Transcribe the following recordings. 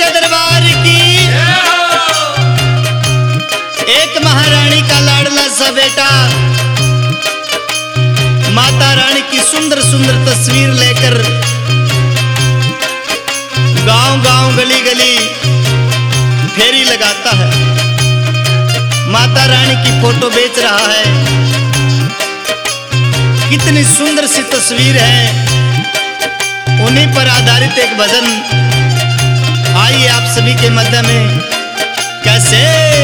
के दरबार की। एक महारानी का लाडला सा बेटा माता रानी की सुंदर सुंदर तस्वीर लेकर गांव गांव गली गली फेरी लगाता है। माता रानी की फोटो बेच रहा है। कितनी सुंदर सी तस्वीर है, उन्हीं पर आधारित एक भजन आइए आप सभी के मध्य में। कैसे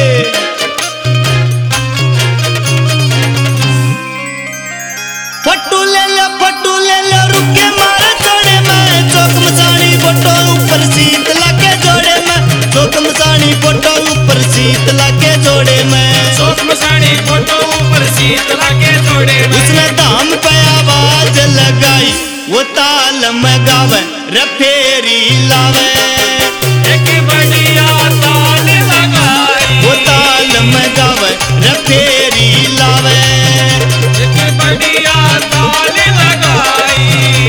फट्टू ले लो रुके मारे जोड़े में, चौक मसानी फोटो ऊपर सीत लाके जोड़े में, चौक मसानी फोटो ऊपर सीत लाके जोड़े में, चौक मसानी फोटो ऊपर सीत लाके जोड़े में। उसने दाम पे आवाज लगाई, वो ताल में गावे रे फेरी लावे, एक बढ़िया ताल लगाई, वो ताल में गावे रे फेरी लावे, एक बढ़िया ताल लगाई।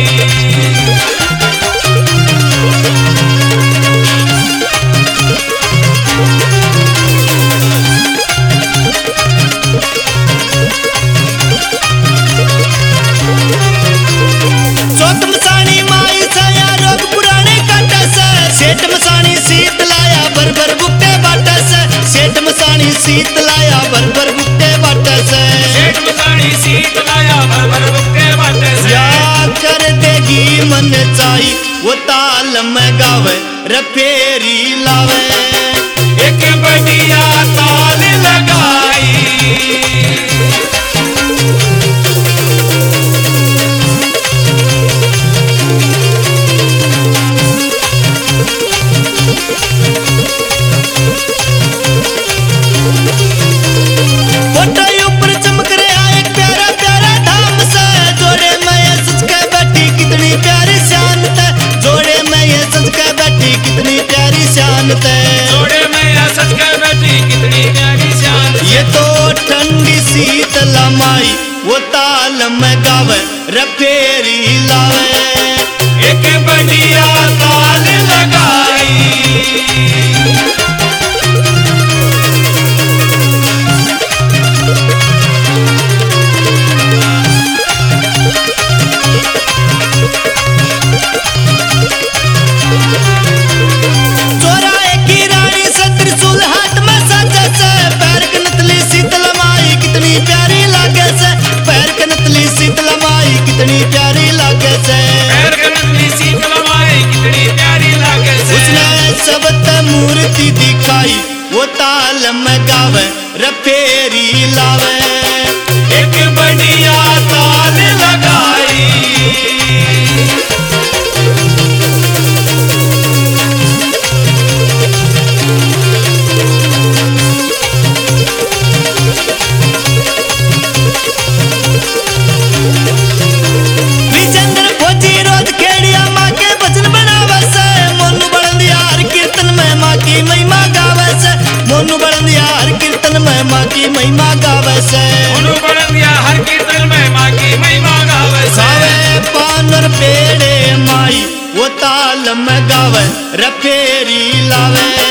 चौथ मसानी माई साया रोग पुराने काटा से, सेठ मसानी सीत लाया भर भर बुक्के बाटा से, सेठ मसानी सीत लाया भर भर बुक्के बाटा से, सेठ मसानी सीत लाया भर भर बुक्के बाटे से। या कर देगी मन चाही, वो ताल में गावे रे फेरी लावे, एक बढ़िया ताल लगाई। फोटो ऊपर चमक रहा एक प्यारा प्यारा धाम से, जोड़े में ये सच के बैठी कितनी प्यारी शांत है, जोड़े में ये सच के बैठी कितनी प्यारी शांत है, जोड़े में या सच कर बैठी कितनी प्यारी शांत। ये तो ठंडी शीतल माई, वो ताल में गावे रे फेरी लावे, एक बढ़िया ताल लगाई। चौराहे की रानी से त्रिशूल हाथ में साजे से, पैर के नतली शीतल माई कितनी प्यारी लागे से, पैर के नतली शीतल माई कितनी प्यारी लागे से, पैर के नकली शीतल माई कितनी प्यारी लागे से। उसने सबत मूर्ति दिखाई, वो ताल में गावे रे फेरी लावे, एक बढ़िया ताल लगाई। विजेंद्र फौजी रोज खेड़िया माँ के भजन बनावे से, मोनू बड़ंदिया हर कीर्तन में माँ की महिमा गावे से, मोनू बड़ंदिया हर कीर्तन में माँ की महिमा गावे से, उनु बड़ंदिया हर कीर्तन में माँ की महिमा गावे से। गावे पान और पेड़े माई, वो ताल में गावे रे फेरी लावे,